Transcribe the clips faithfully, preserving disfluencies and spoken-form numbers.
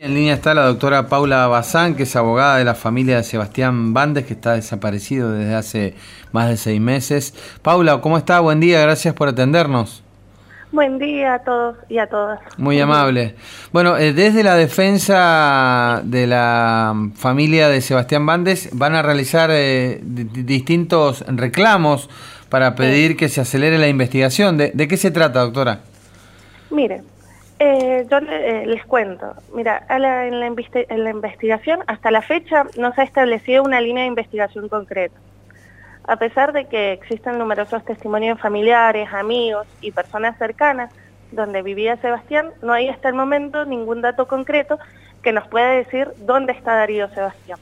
En línea está la doctora Paula Bazán, que es abogada de la familia de Sebastián Bandes, que está desaparecido desde hace más de seis meses. Paula, ¿cómo está? Buen día, gracias por atendernos. Buen día a todos y a todas. Muy amable. Bueno, eh, desde la defensa de la familia de Sebastián Bandes van a realizar eh, distintos reclamos para pedir Sí. que se acelere la investigación. ¿De, de qué se trata, doctora? Mire, eh, yo le, eh, les cuento. Mira, a la, en, la en la investigación, hasta la fecha, no se ha establecido una línea de investigación concreta. A pesar de que existen numerosos testimonios familiares, amigos y personas cercanas donde vivía Sebastián, no hay hasta el momento ningún dato concreto que nos pueda decir dónde está Darío Sebastián.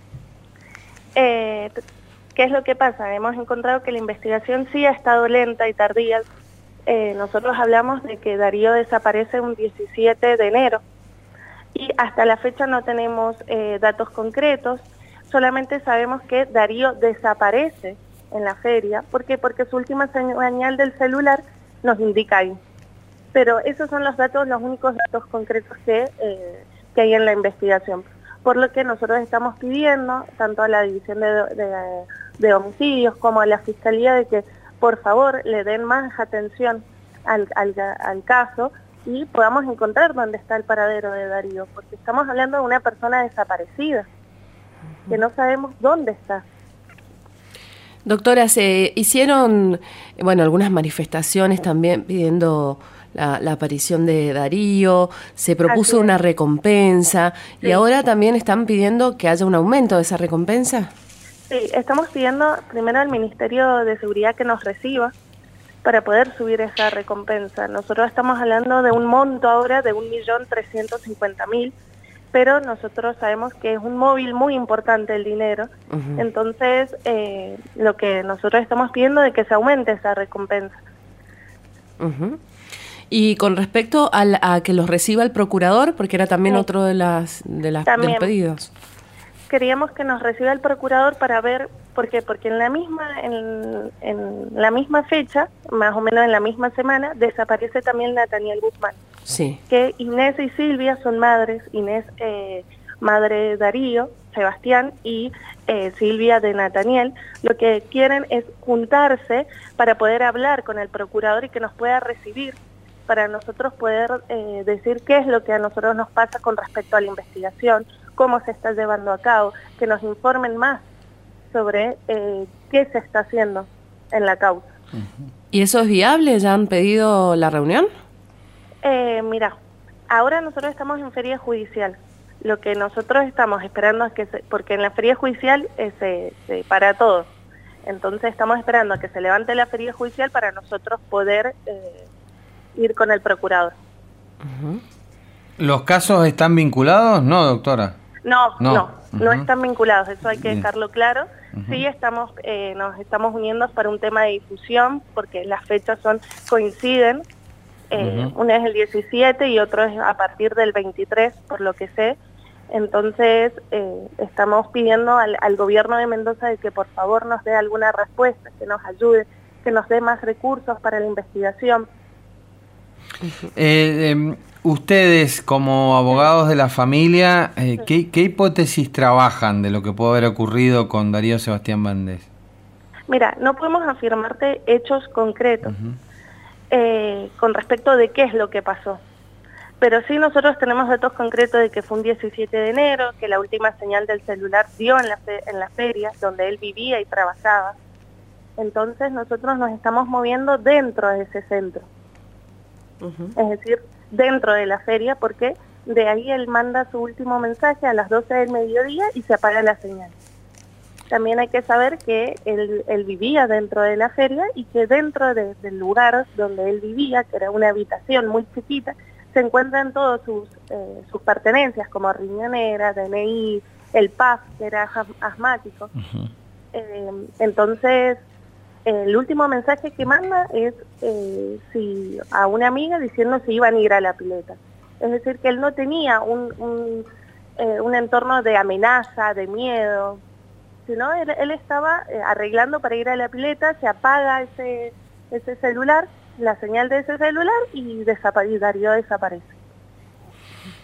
Eh, ¿Qué es lo que pasa? Hemos encontrado que la investigación sí ha estado lenta y tardía. Eh, nosotros hablamos de que Darío desaparece un diecisiete de enero y hasta la fecha no tenemos eh, datos concretos. Solamente sabemos que Darío desaparece en la feria. ¿Por qué? Porque su última señal del celular nos indica ahí. Pero esos son los datos, los únicos datos concretos que, eh, que hay en la investigación. Por lo que nosotros estamos pidiendo, tanto a la División de, de, de Homicidios como a la Fiscalía, de que por favor le den más atención al, al, al caso y podamos encontrar dónde está el paradero de Darío. Porque estamos hablando de una persona desaparecida, que no sabemos dónde está. Doctora, se hicieron, bueno, algunas manifestaciones también pidiendo la, la aparición de Darío, se propuso una recompensa, sí. Y ahora también están pidiendo que haya un aumento de esa recompensa. Sí, estamos pidiendo primero al Ministerio de Seguridad que nos reciba para poder subir esa recompensa. Nosotros estamos hablando de un monto ahora de un millón trescientos cincuenta mil, pero nosotros sabemos que es un móvil muy importante el dinero. Uh-huh. Entonces, eh, lo que nosotros estamos pidiendo es que se aumente esa recompensa. Uh-huh. Y con respecto a, la, a que los reciba el procurador, porque era también sí. otro de las de las de los pedidos. Queríamos que nos reciba el procurador para ver, ¿por qué? Porque en la misma en, en la misma fecha, más o menos en la misma semana, desaparece también Nathaniel Guzmán. Sí. Que Inés y Silvia son madres, Inés eh, madre de Darío, Sebastián, y eh, Silvia de Nathaniel. Lo que quieren es juntarse para poder hablar con el procurador y que nos pueda recibir, para nosotros poder eh, decir qué es lo que a nosotros nos pasa con respecto a la investigación, cómo se está llevando a cabo, que nos informen más sobre eh, qué se está haciendo en la causa. ¿Y eso es viable? ¿Ya han pedido la reunión? Eh, mira, ahora nosotros estamos en feria judicial. Lo que nosotros estamos esperando es que, se, porque en la feria judicial eh, se, se para todo. Entonces estamos esperando a que se levante la feria judicial para nosotros poder eh, ir con el procurador. Uh-huh. ¿Los casos están vinculados? No, doctora. No, no, no, uh-huh. no están vinculados, eso hay que Bien. dejarlo claro. Uh-huh. Sí estamos, eh, nos estamos uniendo para un tema de difusión, porque las fechas son coinciden. Eh, uh-huh. Una es el diecisiete y otro es a partir del veintitrés, por lo que sé. Entonces, eh, estamos pidiendo al, al gobierno de Mendoza de que por favor nos dé alguna respuesta, que nos ayude, que nos dé más recursos para la investigación. Uh-huh. eh, eh, ustedes, como abogados de la familia, eh, ¿qué, ¿qué hipótesis trabajan de lo que puede haber ocurrido con Darío Sebastián Bandes? Mira, no podemos afirmarte hechos concretos. Uh-huh. Eh, con respecto de qué es lo que pasó. Pero sí nosotros tenemos datos concretos de que fue un diecisiete de enero, que la última señal del celular dio en la, fe en la feria, donde él vivía y trabajaba. Entonces nosotros nos estamos moviendo dentro de ese centro. Uh-huh. Es decir, dentro de la feria, porque de ahí él manda su último mensaje a las doce del mediodía y se apaga la señal. También hay que saber que él, él vivía dentro de la feria y que dentro de, del lugar donde él vivía, que era una habitación muy chiquita, se encuentran todas sus, eh, sus pertenencias, como riñonera, D N I, el P A F, que era asmático. Uh-huh. eh, entonces, eh, el último mensaje que manda es eh, si, a una amiga diciendo si iban a ir a la pileta. Es decir, que él no tenía un, un, eh, un entorno de amenaza, de miedo, sino él, él estaba eh, arreglando para ir a la pileta, se apaga ese, ese celular, la señal de ese celular y, desapare y Darío desaparece.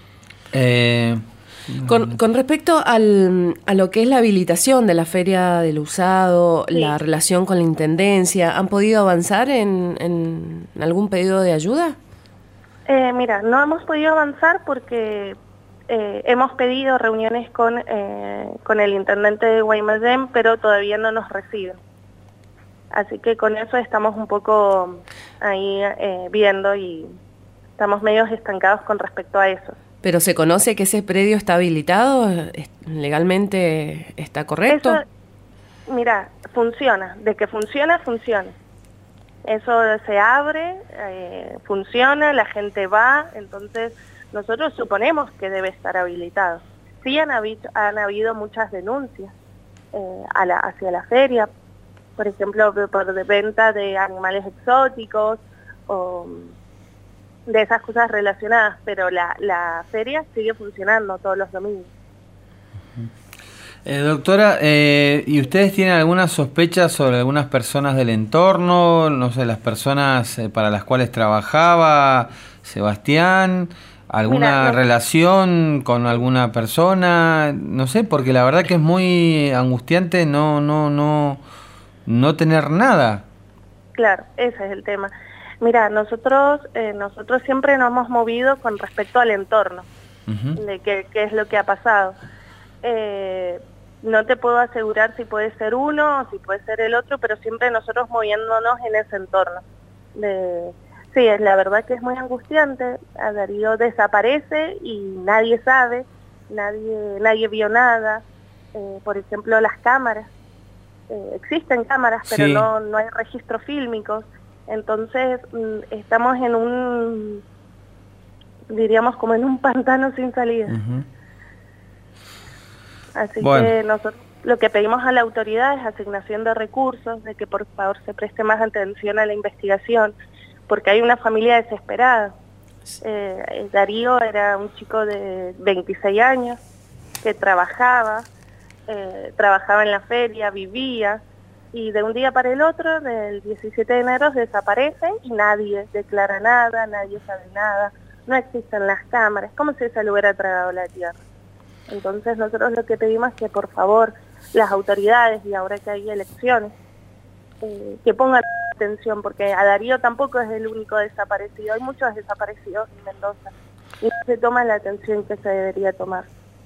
Eh, con, con respecto al, a lo que es la habilitación de la Feria del Usado, sí. la relación con la Intendencia, ¿han podido avanzar en, en algún pedido de ayuda? Eh, mira, no hemos podido avanzar porque eh, hemos pedido reuniones con, eh, con el intendente de Guaymallén, pero todavía no nos reciben. Así que con eso estamos un poco ahí eh, viendo y estamos medio estancados con respecto a eso. ¿Pero se conoce que ese predio está habilitado? ¿Legalmente está correcto? Eso, mira, funciona. De que funciona, funciona. Eso se abre, eh, funciona, la gente va, entonces nosotros suponemos que debe estar habilitado. Sí han habido, han habido muchas denuncias eh, a la, hacia la feria, por ejemplo, por de venta de animales exóticos o de esas cosas relacionadas, pero la, la feria sigue funcionando todos los domingos. Eh, doctora, eh, ¿y ustedes tienen alguna sospecha sobre algunas personas del entorno? No sé, las personas eh, para las cuales trabajaba Sebastián, ¿alguna Mira, no. relación con alguna persona? No sé, porque la verdad que es muy angustiante no, no, no, no tener nada. Claro, ese es el tema. Mira, nosotros, eh, nosotros siempre nos hemos movido con respecto al entorno, uh-huh. de qué, qué es lo que ha pasado. Eh, no te puedo asegurar si puede ser uno o si puede ser el otro, pero siempre nosotros moviéndonos en ese entorno. De, sí, es la verdad que es muy angustiante. A Darío desaparece y nadie sabe, nadie, nadie vio nada. Eh, por ejemplo, las cámaras. Eh, existen cámaras, pero sí. no, no hay registros fílmicos. Entonces estamos en un, diríamos como en un pantano sin salida. Uh-huh. Así bueno. que nosotros lo que pedimos a la autoridad es asignación de recursos, de que por favor se preste más atención a la investigación, porque hay una familia desesperada. Eh, Darío era un chico de veintiséis años que trabajaba, eh, trabajaba en la feria, vivía, y de un día para el otro, del diecisiete de enero, desaparece y nadie declara nada, nadie sabe nada, no existen las cámaras, como si se le hubiera tragado la tierra. Entonces nosotros lo que pedimos es que por favor las autoridades, y ahora que hay elecciones, eh, que pongan atención, porque a Darío tampoco es el único desaparecido, hay muchos desaparecidos en Mendoza, y no se toma la atención que se debería tomar.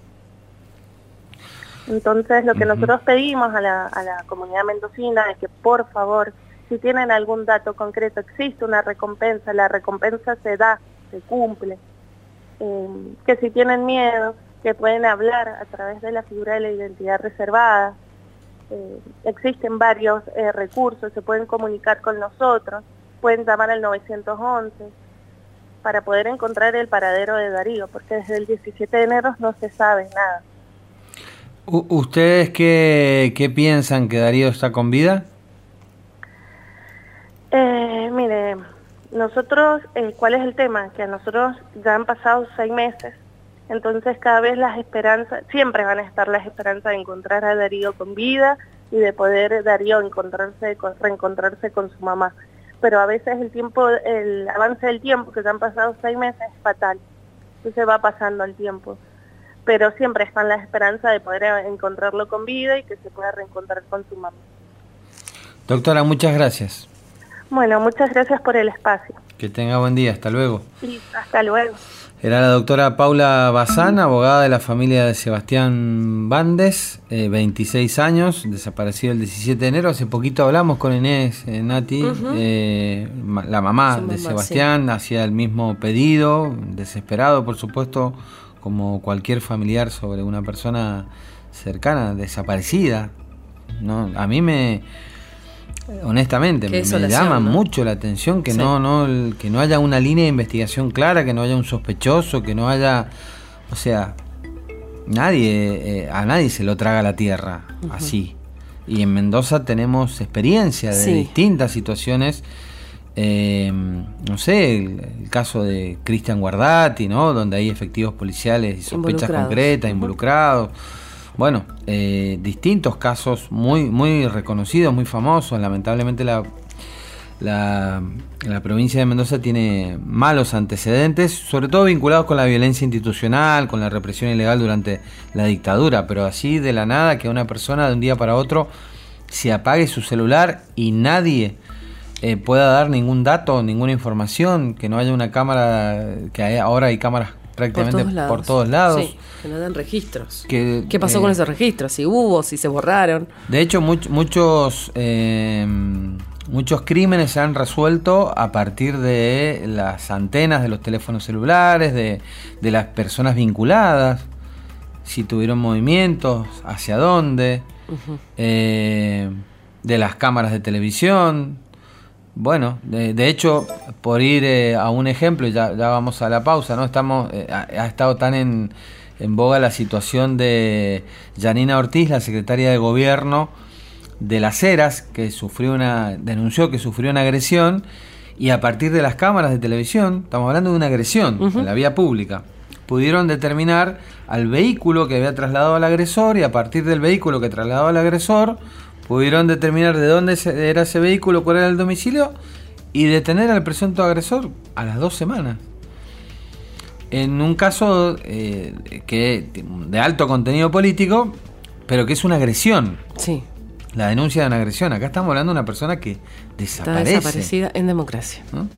Entonces lo que uh-huh. nosotros pedimos a la, a la comunidad mendocina es que por favor, si tienen algún dato concreto, existe una recompensa, la recompensa se da, se cumple, eh, que si tienen miedo, que pueden hablar a través de la figura de la identidad reservada, eh, existen varios eh, recursos, se pueden comunicar con nosotros, pueden llamar al nueve once para poder encontrar el paradero de Darío, porque desde el diecisiete de enero no se sabe nada. ¿Ustedes qué, qué piensan, que Darío está con vida? Eh, mire, nosotros, eh, ¿cuál es el tema? Que a nosotros ya han pasado seis meses, entonces cada vez las esperanzas, siempre van a estar las esperanzas de encontrar a Darío con vida y de poder Darío encontrarse, reencontrarse con su mamá. Pero a veces el tiempo, el avance del tiempo, que ya han pasado seis meses, es fatal. Entonces va pasando el tiempo. Pero siempre está en la esperanza de poder encontrarlo con vida y que se pueda reencontrar con su mamá. Doctora, muchas gracias. Bueno, muchas gracias por el espacio. Que tenga buen día, hasta luego. Sí, hasta luego. Era la doctora Paula Bazán, abogada de la familia de Sebastián Bandes, eh, veintiséis años, desaparecido el diecisiete de enero. Hace poquito hablamos con Inés, eh, Nati, uh-huh. eh, la mamá Su de mamá, Sebastián, sí. hacía el mismo pedido, desesperado por supuesto, como cualquier familiar sobre una persona cercana, desaparecida. ¿No? A mí me... honestamente me, me llama ¿no? mucho la atención que sí. no no que no haya una línea de investigación clara, que no haya un sospechoso, que no haya, o sea, nadie eh, a nadie se lo traga la tierra uh-huh. así. Y en Mendoza tenemos experiencia de sí. distintas situaciones, eh, no sé, el, el caso de Cristian Guardati, ¿no? Donde hay efectivos policiales y sospechas concretas uh-huh. involucrados. Bueno, eh, distintos casos muy muy reconocidos, muy famosos. Lamentablemente la, la, la provincia de Mendoza tiene malos antecedentes, sobre todo vinculados con la violencia institucional, con la represión ilegal durante la dictadura, pero así de la nada que una persona de un día para otro se apague su celular y nadie eh, pueda dar ningún dato, ninguna información, que no haya una cámara, que hay, ahora hay cámaras prácticamente por todos lados, por todos lados. Sí, que no dan registros. Que, ¿Qué pasó eh, con esos registros? Si hubo, si se borraron. De hecho, much, muchos eh, muchos crímenes se han resuelto a partir de las antenas de los teléfonos celulares, de, de las personas vinculadas, si tuvieron movimientos, hacia dónde, uh-huh. eh, de las cámaras de televisión. Bueno, de, de hecho, por ir eh, a un ejemplo, ya, ya vamos a la pausa, ¿no? Estamos, eh, ha, ha estado tan en, en boga la situación de Yanina Ortiz, la secretaria de Gobierno de Las Heras, que sufrió una, denunció que sufrió una agresión, y a partir de las cámaras de televisión, estamos hablando de una agresión uh-huh. en la vía pública, pudieron determinar al vehículo que había trasladado al agresor, y a partir del vehículo que trasladaba al agresor, pudieron determinar de dónde era ese vehículo, cuál era el domicilio, y detener al presunto agresor a las dos semanas. En un caso eh, que de alto contenido político, pero que es una agresión. Sí. La denuncia de una agresión. Acá estamos hablando de una persona que desaparece. Está desaparecida en democracia, ¿no?